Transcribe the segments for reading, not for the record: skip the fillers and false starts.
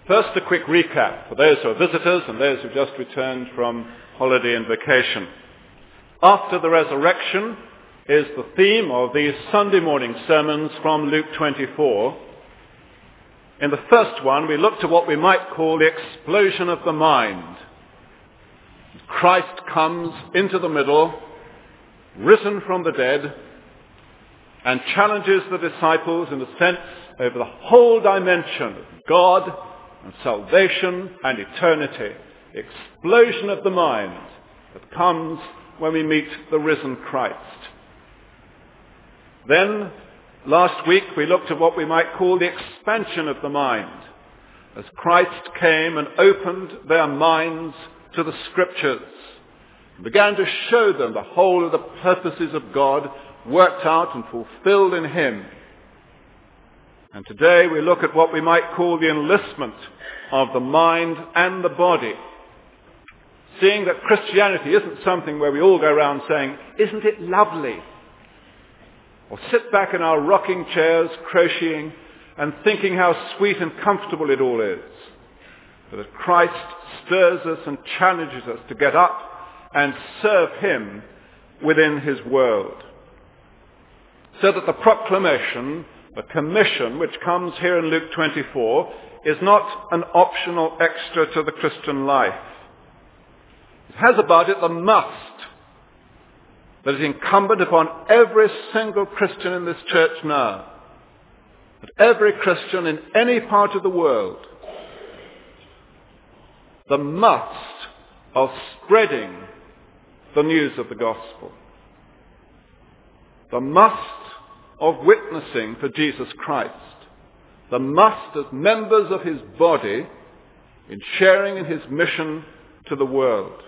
First, a quick recap for those who are visitors and those who just returned from holiday and vacation. After the resurrection is the theme of these Sunday morning sermons from Luke 24. In the first one, we looked at what we might call the explosion of the mind. Christ comes into the middle, risen from the dead, and challenges the disciples in a sense over the whole dimension of God and salvation and eternity. The explosion of the mind that comes when we meet the risen Christ. Then, last week, we looked at what we might call the expansion of the mind, as Christ came and opened their minds to the Scriptures, and began to show them the whole of the purposes of God worked out and fulfilled in Him. And today we look at what we might call the enlistment of the mind and the body, seeing that Christianity isn't something where we all go around saying, "Isn't it lovely?" or sit back in our rocking chairs crocheting and thinking how sweet and comfortable it all is. But that Christ stirs us and challenges us to get up and serve Him within His world. So that the proclamation, the commission which comes here in Luke 24 is not an optional extra to the Christian life. It has about it the must that is incumbent upon every single Christian in this church now. That every Christian in any part of the world, the must of spreading the news of the gospel. The must of witnessing for Jesus Christ. The must as members of His body in sharing in His mission to the world.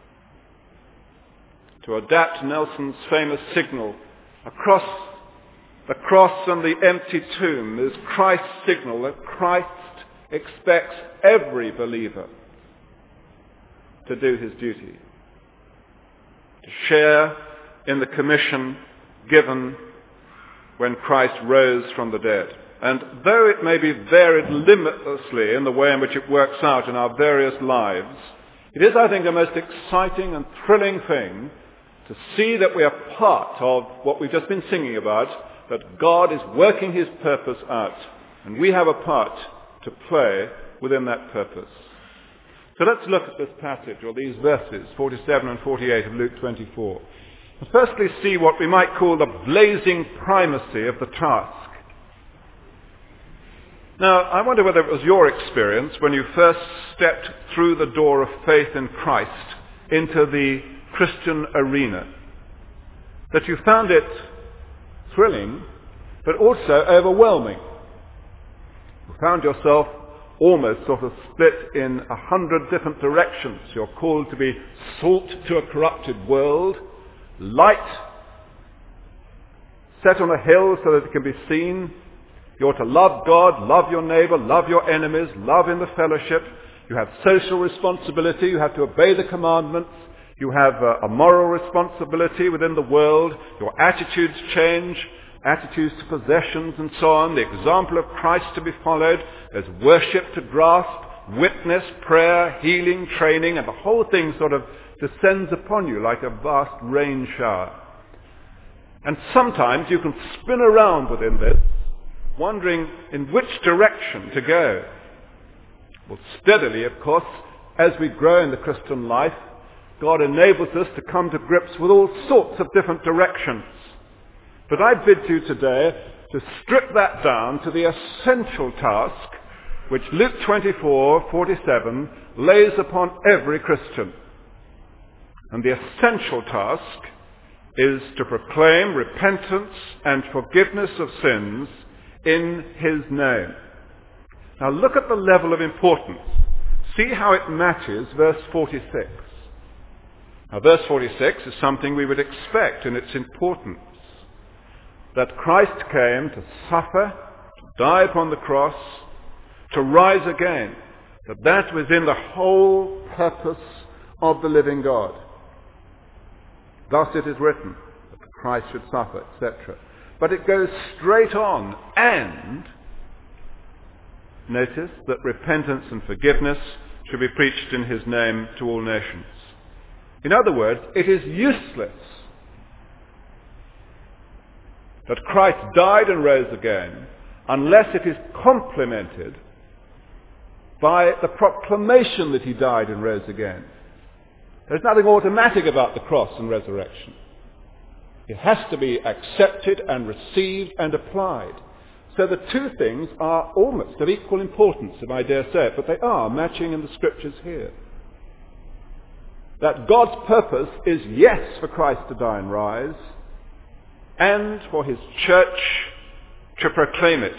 To adapt Nelson's famous signal, across the cross and the empty tomb is Christ's signal that Christ expects every believer to do his duty, to share in the commission given when Christ rose from the dead. And though it may be varied limitlessly in the way in which it works out in our various lives, it is, I think, the most exciting and thrilling thing to see that we are part of what we've just been singing about, that God is working His purpose out, and we have a part to play within that purpose. So let's look at this passage, or these verses, 47 and 48 of Luke 24. And firstly see what we might call the blazing primacy of the task. Now, I wonder whether it was your experience when you first stepped through the door of faith in Christ into the Christian arena, that you found it thrilling, but also overwhelming. You found yourself almost sort of split in 100 different directions. You're called to be salt to a corrupted world, light set on a hill so that it can be seen. You're to love God, love your neighbor, love your enemies, love in the fellowship. You have social responsibility. You have to obey the commandments. You have a moral responsibility within the world. Your attitudes change, attitudes to possessions and so on. The example of Christ to be followed. There's worship to grasp, witness, prayer, healing, training, and the whole thing sort of descends upon you like a vast rain shower. And sometimes you can spin around within this, wondering in which direction to go. Well, steadily, of course, as we grow in the Christian life, God enables us to come to grips with all sorts of different directions. But I bid you today to strip that down to the essential task which Luke 24:47 lays upon every Christian. And the essential task is to proclaim repentance and forgiveness of sins in His name. Now look at the level of importance. See how it matches verse 46. Now verse 46 is something we would expect in its importance. That Christ came to suffer, to die upon the cross, to rise again. That was in the whole purpose of the living God. Thus it is written, that Christ should suffer, etc. But it goes straight on, and notice, that repentance and forgiveness should be preached in his name to all nations. In other words, it is useless that Christ died and rose again unless it is complemented by the proclamation that he died and rose again. There's nothing automatic about the cross and resurrection. It has to be accepted and received and applied. So the two things are almost of equal importance, if I dare say it, but they are matching in the scriptures here. That God's purpose is, yes, for Christ to die and rise, and for his church to proclaim it.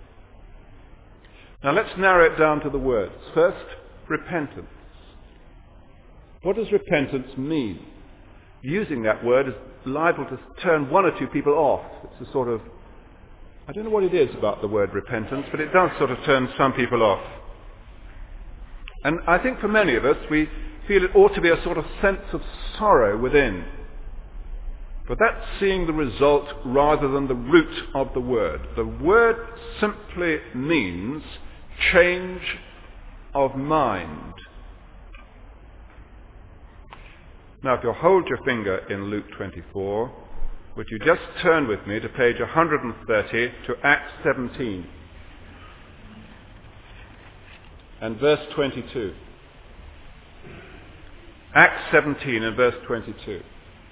Now let's narrow it down to the words. First, repentance. What does repentance mean? Using that word is liable to turn one or two people off. It's a sort of, I don't know what it is about the word repentance, but it does sort of turn some people off. And I think for many of us, we feel it ought to be a sort of sense of sorrow within. But that's seeing the result rather than the root of the word. The word simply means change of mind. Now, if you'll hold your finger in Luke 24, would you just turn with me to page 130 to Acts 17 and verse 22. Acts 17 and verse 22.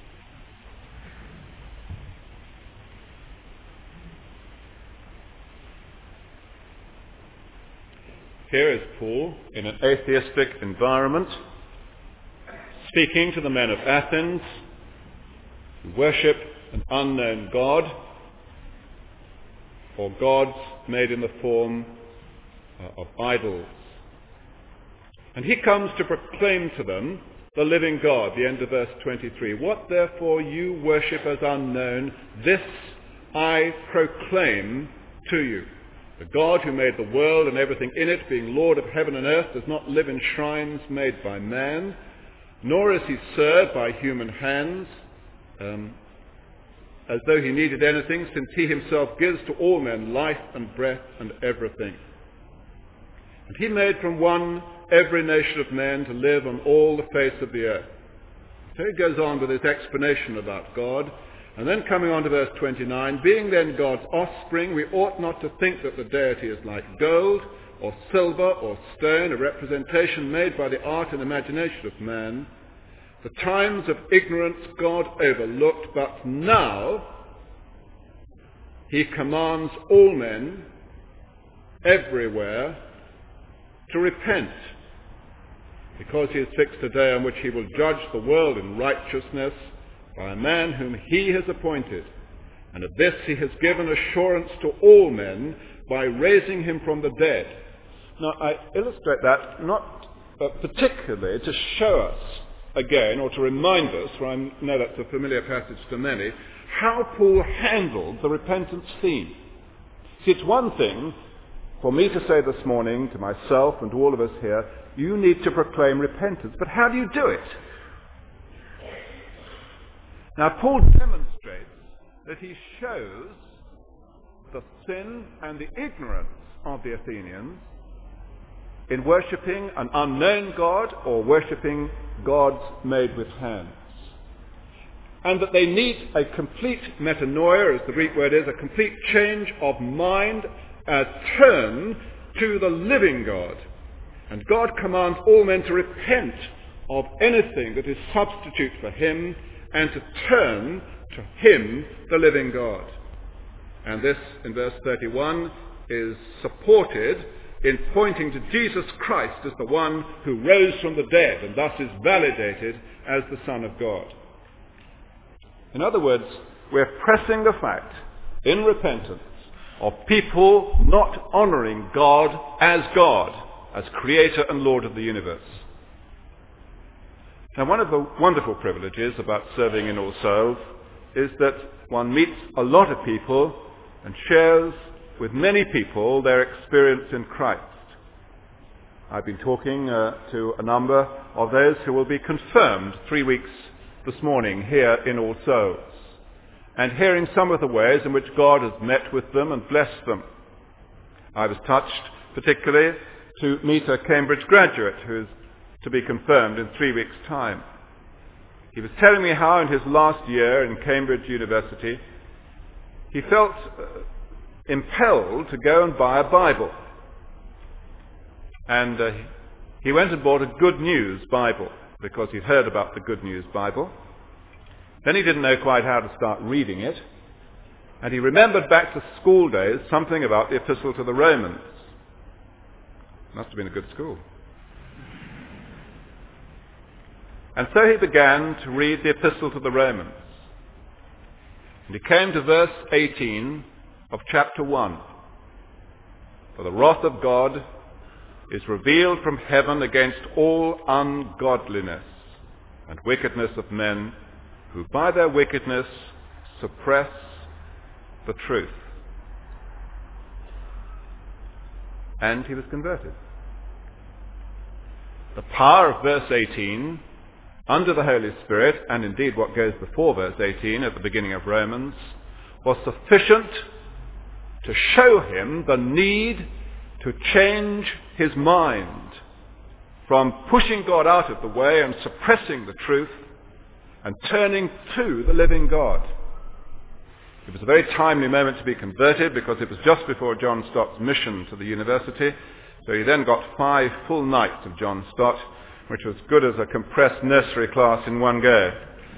Here is Paul in an atheistic environment, speaking to the men of Athens who worship an unknown God, or gods made in the form of idols. And he comes to proclaim to them the living God, the end of verse 23. What therefore you worship as unknown, this I proclaim to you. The God who made the world and everything in it, being Lord of heaven and earth, does not live in shrines made by man, nor is he served by human hands, as though he needed anything, since he himself gives to all men life and breath and everything. And he made from one every nation of men to live on all the face of the earth. So he goes on with his explanation about God, and then coming on to verse 29, being then God's offspring, we ought not to think that the deity is like gold, or silver, or stone, a representation made by the art and imagination of man. The times of ignorance God overlooked, but now he commands all men everywhere to repent, because he has fixed a day on which he will judge the world in righteousness by a man whom he has appointed. And of this he has given assurance to all men by raising him from the dead. Now, I illustrate that not particularly to show us again, or to remind us, for I know that's a familiar passage to many, how Paul handled the repentance theme. See, it's one thing for me to say this morning to myself and to all of us here, you need to proclaim repentance. But how do you do it? Now, Paul demonstrates that he shows the sin and the ignorance of the Athenians in worshipping an unknown God or worshipping gods made with hands. And that they need a complete metanoia, as the Greek word is, a complete change of mind, a turn to the living God. And God commands all men to repent of anything that is substitute for him and to turn to him, the living God. And this, in verse 31, is supported in pointing to Jesus Christ as the one who rose from the dead and thus is validated as the Son of God. In other words, we're pressing the fact in repentance of people not honoring God, as Creator and Lord of the universe. Now, one of the wonderful privileges about serving in All Souls is that one meets a lot of people and shares with many people their experience in Christ. I've been talking to a number of those who will be confirmed 3 weeks this morning here in All Souls, and hearing some of the ways in which God has met with them and blessed them. I was touched particularly to meet a Cambridge graduate who is to be confirmed in 3 weeks' time. He was telling me how in his last year in Cambridge University he felt impelled to go and buy a Bible. And he went and bought a Good News Bible because he'd heard about the Good News Bible. Then he didn't know quite how to start reading it. And he remembered back to school days something about the Epistle to the Romans. Must have been a good school. And so he began to read the Epistle to the Romans. And he came to verse 18 of chapter 1. For the wrath of God is revealed from heaven against all ungodliness and wickedness of men who by their wickedness suppress the truth. And he was converted. The power of verse 18 under the Holy Spirit, and indeed what goes before verse 18 at the beginning of Romans, was sufficient to show him the need to change his mind from pushing God out of the way and suppressing the truth and turning to the living God. It was a very timely moment to be converted because it was just before John Stott's mission to the university. So he then got 5 full nights of John Stott, which was good as a compressed nursery class in one go.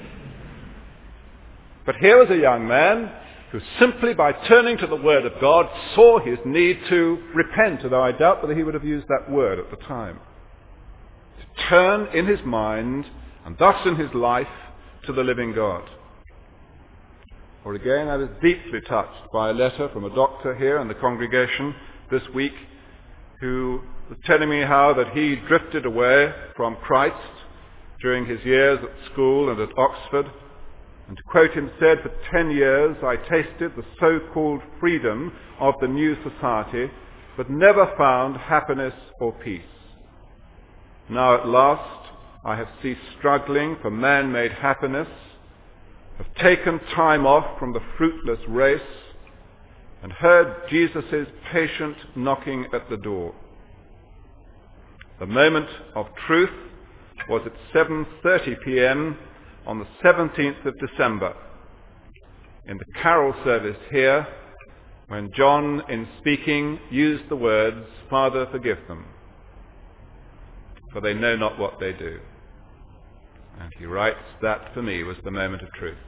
But here was a young man who simply by turning to the Word of God saw his need to repent, although I doubt whether he would have used that word at the time. To turn in his mind and thus in his life to the living God. Or again, I was deeply touched by a letter from a doctor here in the congregation this week who was telling me how that he drifted away from Christ during his years at school and at Oxford. And to quote him, said, "For 10 years I tasted the so-called freedom of the new society, but never found happiness or peace. Now at last I have ceased struggling for man-made happiness, have taken time off from the fruitless race, and heard Jesus' patient knocking at the door. The moment of truth was at 7:30 p.m. on the 17th of December, in the carol service here, when John, in speaking, used the words, 'Father, forgive them, for they know not what they do.' And he writes, that for me was the moment of truth.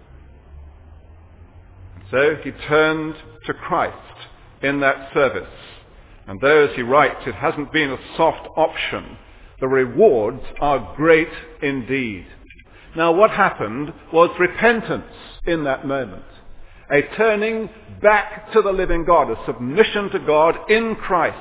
And so he turned to Christ in that service. And though, as he writes, it hasn't been a soft option, the rewards are great indeed. Now what happened was repentance in that moment. A turning back to the living God, a submission to God in Christ.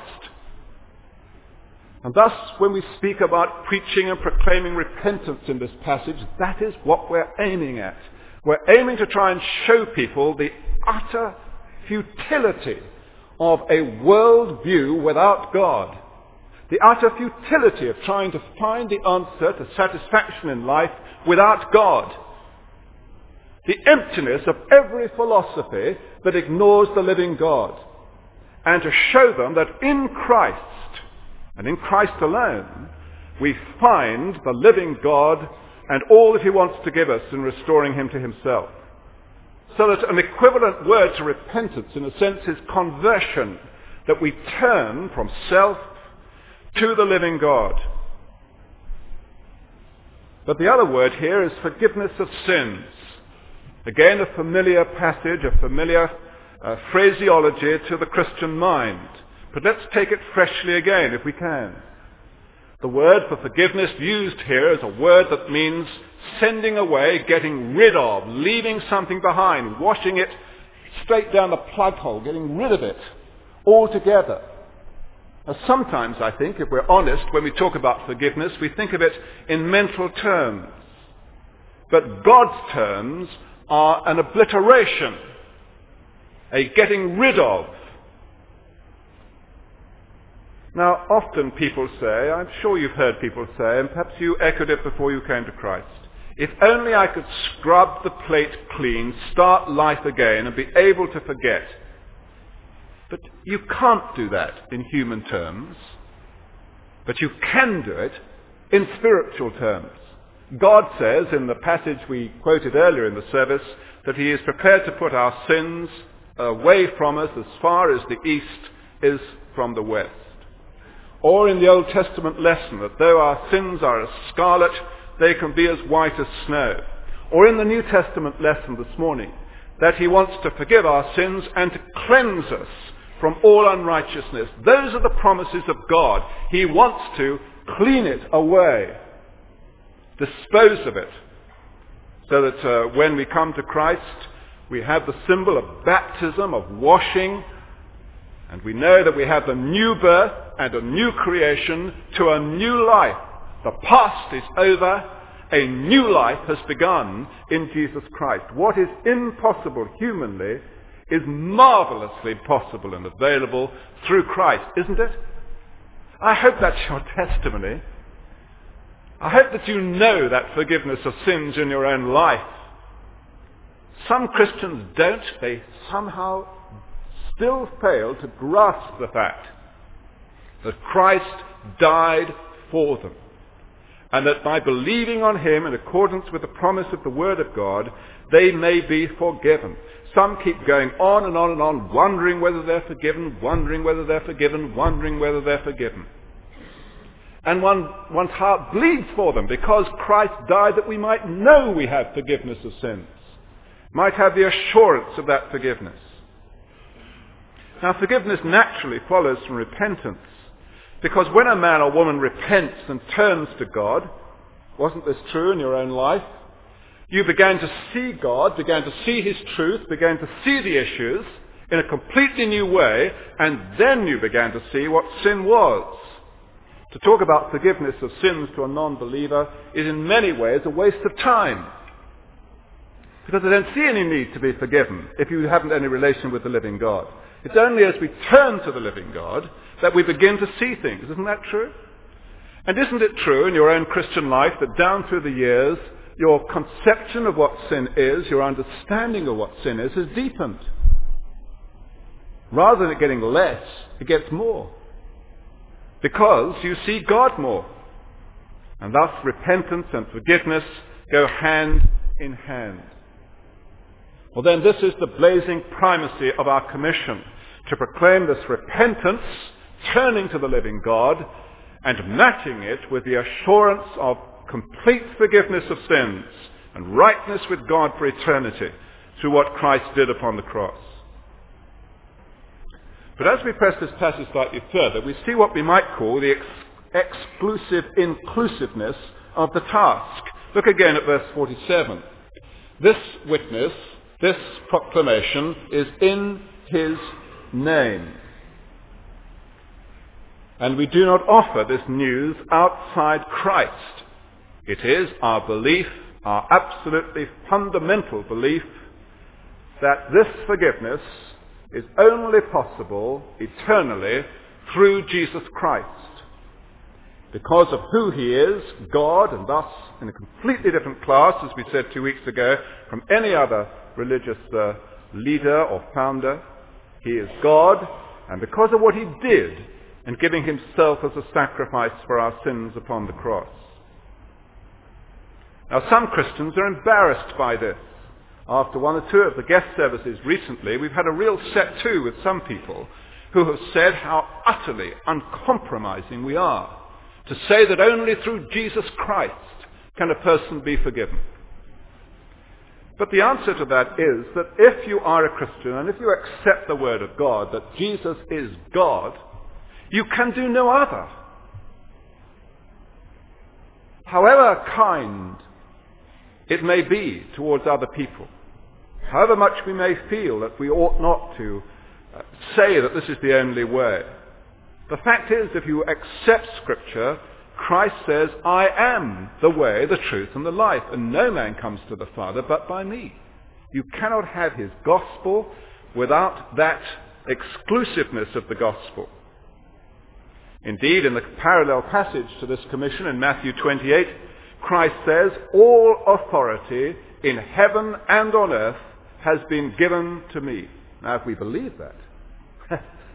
And thus, when we speak about preaching and proclaiming repentance in this passage, that is what we're aiming at. We're aiming to try and show people the utter futility of a world view without God. The utter futility of trying to find the answer to satisfaction in life without God. The emptiness of every philosophy that ignores the living God. And to show them that in Christ, and in Christ alone, we find the living God and all that he wants to give us in restoring him to himself. So that an equivalent word to repentance, in a sense, is conversion, that we turn from self to the living God. But the other word here is forgiveness of sins. Again, a familiar passage, a familiar phraseology to the Christian mind. But let's take it freshly again, if we can. The word for forgiveness used here is a word that means sending away, getting rid of, leaving something behind, washing it straight down the plug hole, getting rid of it altogether. Now, sometimes, I think, if we're honest, when we talk about forgiveness, we think of it in mental terms. But God's terms are an obliteration, a getting rid of. Now, often people say, I'm sure you've heard people say, and perhaps you echoed it before you came to Christ, if only I could scrub the plate clean, start life again, and be able to forget. But you can't do that in human terms, but you can do it in spiritual terms. God says in the passage we quoted earlier in the service that he is prepared to put our sins away from us as far as the east is from the west. Or in the Old Testament lesson that though our sins are as scarlet, they can be as white as snow. Or in the New Testament lesson this morning, that he wants to forgive our sins and to cleanse us from all unrighteousness. Those are the promises of God. He wants to clean it away, dispose of it, so that when we come to Christ, we have the symbol of baptism, of washing, and we know that we have the new birth and a new creation to a new life. The past is over. A new life has begun in Jesus Christ. What is impossible humanly is marvelously possible and available through Christ, isn't it? I hope that's your testimony. I hope that you know that forgiveness of sins in your own life. Some Christians don't. They somehow still fail to grasp the fact that Christ died for them, and that by believing on him in accordance with the promise of the Word of God, they may be forgiven. Some keep going on and on and on, wondering whether they're forgiven, wondering whether they're forgiven, wondering whether they're forgiven. And one's heart bleeds for them because Christ died that we might know we have forgiveness of sins, might have the assurance of that forgiveness. Now, forgiveness naturally follows from repentance, because when a man or woman repents and turns to God, wasn't this true in your own life? You began to see God, began to see his truth, began to see the issues in a completely new way, and then you began to see what sin was. To talk about forgiveness of sins to a non-believer is in many ways a waste of time, because I don't see any need to be forgiven if you haven't any relation with the living God. It's only as we turn to the living God that we begin to see things. Isn't that true? And isn't it true in your own Christian life that down through the years, your conception of what sin is, your understanding of what sin is, has deepened? Rather than it getting less, it gets more. Because you see God more. And thus repentance and forgiveness go hand in hand. Well then, this is the blazing primacy of our commission, to proclaim this repentance, turning to the living God, and matching it with the assurance of complete forgiveness of sins and rightness with God for eternity through what Christ did upon the cross. But as we press this passage slightly further, we see what we might call the exclusive inclusiveness of the task. Look again at verse 47. This witness, this proclamation is in his name. And we do not offer this news outside Christ. It is our belief, our absolutely fundamental belief, that this forgiveness is only possible eternally through Jesus Christ. Because of who he is, God, and thus in a completely different class, as we said 2 weeks ago, from any other religious leader or founder. He is God, and because of what he did in giving himself as a sacrifice for our sins upon the cross. Now, some Christians are embarrassed by this. After one or two of the guest services recently, we've had a real set to with some people who have said how utterly uncompromising we are to say that only through Jesus Christ can a person be forgiven. But the answer to that is that if you are a Christian and if you accept the Word of God, that Jesus is God, you can do no other. However kind it may be towards other people, however much we may feel that we ought not to say that this is the only way, the fact is, if you accept Scripture, Christ says, I am the way, the truth, and the life, and no man comes to the Father but by me. You cannot have his gospel without that exclusiveness of the gospel. Indeed, in the parallel passage to this commission in Matthew 28, Christ says, all authority in heaven and on earth has been given to me. Now, if we believe that,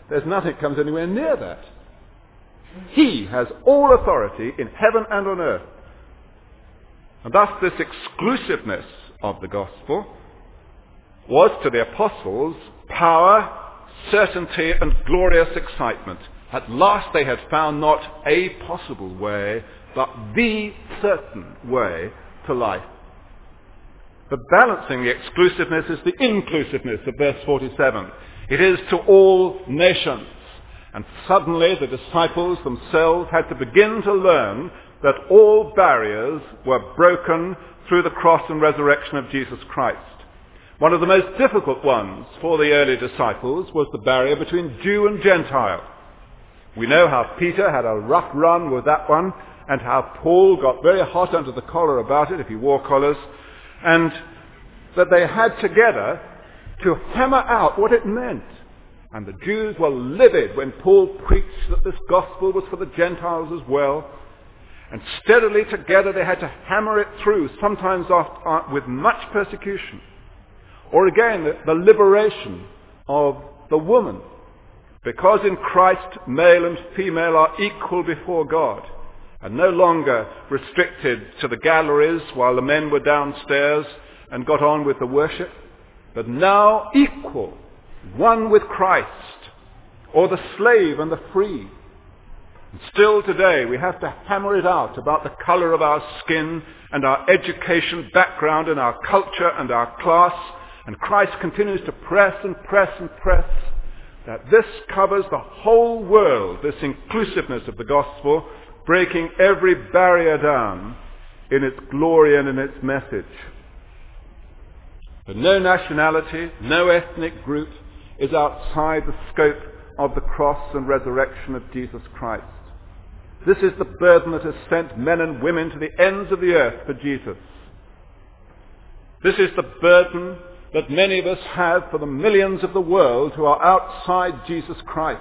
There's nothing that comes anywhere near that. He has all authority in heaven and on earth. And thus this exclusiveness of the gospel was to the apostles power, certainty, and glorious excitement. At last they had found not a possible way, but the certain way to life. But balancing the exclusiveness is the inclusiveness of verse 47. It is to all nations. And suddenly the disciples themselves had to begin to learn that all barriers were broken through the cross and resurrection of Jesus Christ. One of the most difficult ones for the early disciples was the barrier between Jew and Gentile. We know how Peter had a rough run with that one, and how Paul got very hot under the collar about it, if he wore collars, and that they had together to hammer out what it meant. And the Jews were livid when Paul preached that this gospel was for the Gentiles as well. And steadily together they had to hammer it through, sometimes with much persecution. Or again, the liberation of the woman. Because in Christ male and female are equal before God, and no longer restricted to the galleries while the men were downstairs and got on with the worship, but now equal, one with Christ, or the slave and the free. And still today we have to hammer it out about the color of our skin and our education background and our culture and our class, and Christ continues to press and press and press that this covers the whole world, this inclusiveness of the gospel, breaking every barrier down in its glory and in its message. But no nationality, no ethnic group is outside the scope of the cross and resurrection of Jesus Christ. This is the burden that has sent men and women to the ends of the earth for Jesus. This is the burden that many of us have for the millions of the world who are outside Jesus Christ.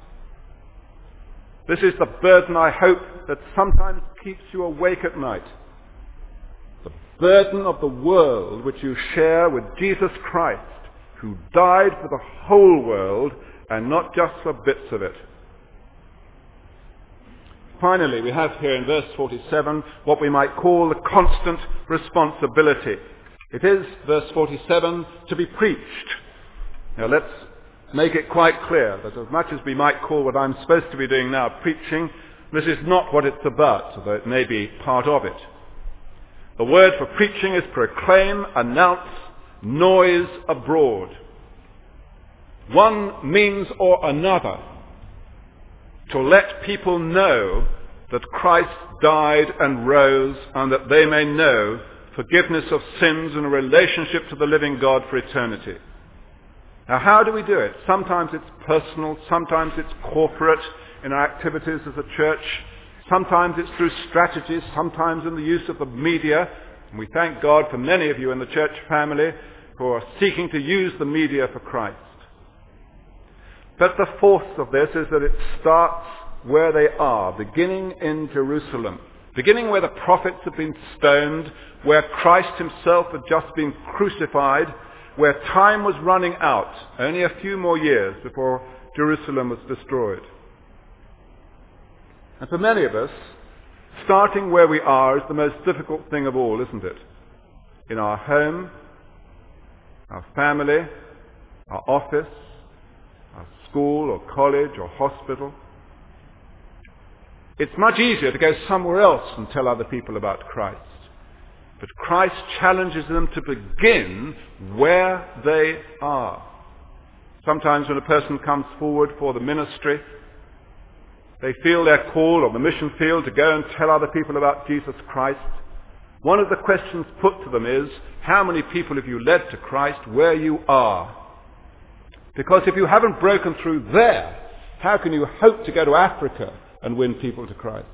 This is the burden, I hope, that sometimes keeps you awake at night. The burden of the world which you share with Jesus Christ, who died for the whole world and not just for bits of it. Finally, we have here in verse 47 what we might call the constant responsibility. It is, verse 47, to be preached. Now let's make it quite clear that as much as we might call what I'm supposed to be doing now preaching, this is not what it's about, although it may be part of it. The word for preaching is proclaim, announce, noise abroad. One means or another to let people know that Christ died and rose, and that they may know forgiveness of sins and a relationship to the living God for eternity. Now, how do we do it? Sometimes it's personal, sometimes it's corporate in our activities as a church, sometimes it's through strategies, sometimes in the use of the media. And we thank God for many of you in the church family who are seeking to use the media for Christ. But the force of this is that it starts where they are, beginning in Jerusalem, beginning where the prophets have been stoned, where Christ himself had just been crucified, where time was running out, only a few more years before Jerusalem was destroyed. And for many of us, starting where we are is the most difficult thing of all, isn't it? In our home, our family, our office, our school or college or hospital. It's much easier to go somewhere else and tell other people about Christ. But Christ challenges them to begin where they are. Sometimes when a person comes forward for the ministry, they feel their call on the mission field to go and tell other people about Jesus Christ. One of the questions put to them is, how many people have you led to Christ where you are? Because if you haven't broken through there, how can you hope to go to Africa and win people to Christ?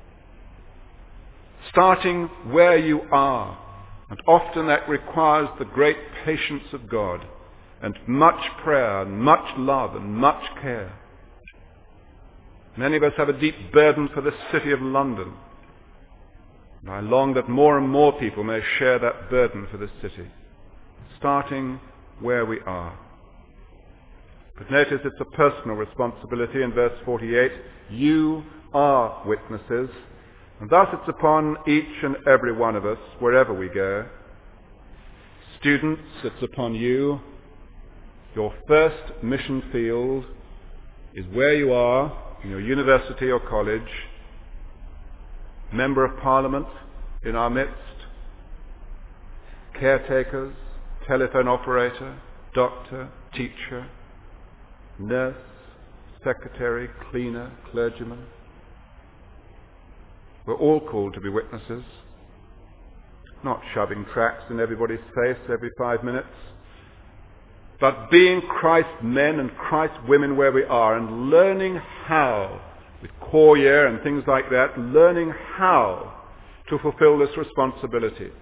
Starting where you are. And often that requires the great patience of God and much prayer and much love and much care. Many of us have a deep burden for this city of London. And I long that more and more people may share that burden for this city. Starting where we are. But notice it's a personal responsibility in verse 48. You are witnesses. And thus it's upon each and every one of us, wherever we go. Students, it's upon you. Your first mission field is where you are, in your university or college. Member of Parliament in our midst. Caretakers, telephone operator, doctor, teacher, nurse, secretary, cleaner, clergyman. We're all called to be witnesses, not shoving tracts in everybody's face every 5 minutes, but being Christ's men and Christ's women where we are and learning how, with core year and things like that, learning how to fulfill this responsibility.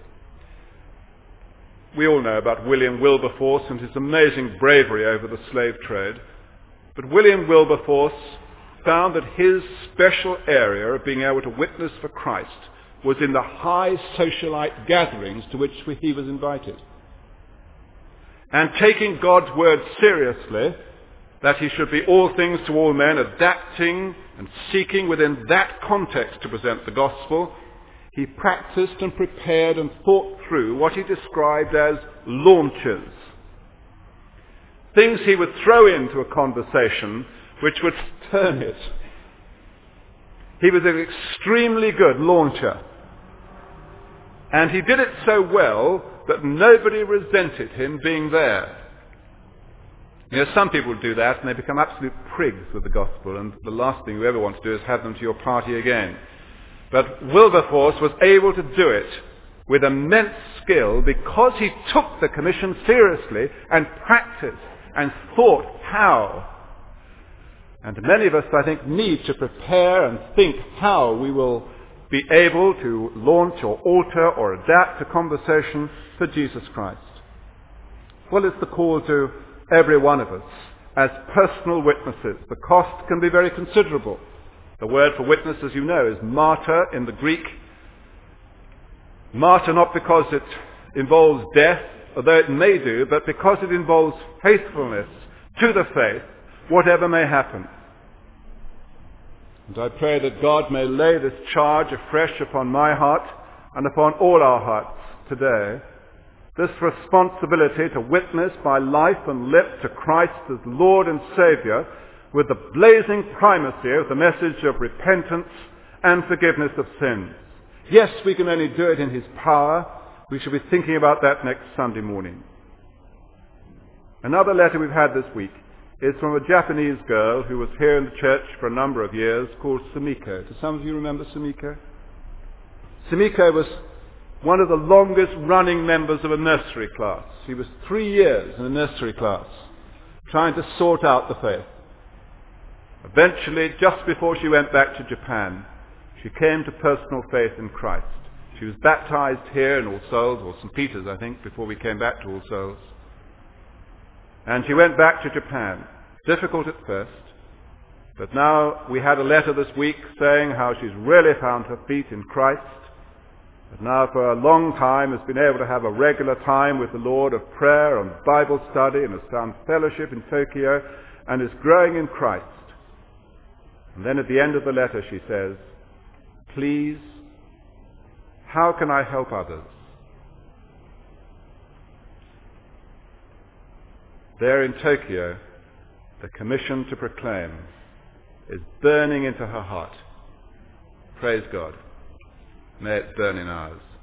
We all know about William Wilberforce and his amazing bravery over the slave trade. But William Wilberforce found that his special area of being able to witness for Christ was in the high socialite gatherings to which he was invited. And taking God's word seriously, that he should be all things to all men, adapting and seeking within that context to present the gospel, he practiced and prepared and thought through what he described as launches. Things he would throw into a conversation which would turn it. He was an extremely good launcher. And he did it so well that nobody resented him being there. You know, some people do that and they become absolute prigs with the gospel, and the last thing you ever want to do is have them to your party again. But Wilberforce was able to do it with immense skill because he took the commission seriously and practiced and thought how. And many of us, I think, need to prepare and think how we will be able to launch or alter or adapt a conversation for Jesus Christ. Well, it's the call to every one of us as personal witnesses. The cost can be very considerable. The word for witness, as you know, is martyr in the Greek. Martyr not because it involves death, although it may do, but because it involves faithfulness to the faith, whatever may happen. And I pray that God may lay this charge afresh upon my heart and upon all our hearts today, this responsibility to witness by life and lip to Christ as Lord and Saviour, with the blazing primacy of the message of repentance and forgiveness of sins. Yes, we can only do it in his power. We shall be thinking about that next Sunday morning. Another letter we've had this week is from a Japanese girl who was here in the church for a number of years called Sumiko. Do some of you remember Sumiko? Sumiko was one of the longest running members of a nursery class. She was 3 years in a nursery class trying to sort out the faith. Eventually, just before she went back to Japan, she came to personal faith in Christ. She was baptized here in All Souls, or St. Peter's, I think, before we came back to All Souls. And she went back to Japan. Difficult at first, but now we had a letter this week saying how she's really found her feet in Christ, but now for a long time has been able to have a regular time with the Lord of prayer and Bible study and has found fellowship in Tokyo and is growing in Christ. And then at the end of the letter she says, "Please, how can I help others?" There in Tokyo, the commission to proclaim is burning into her heart. Praise God. May it burn in ours.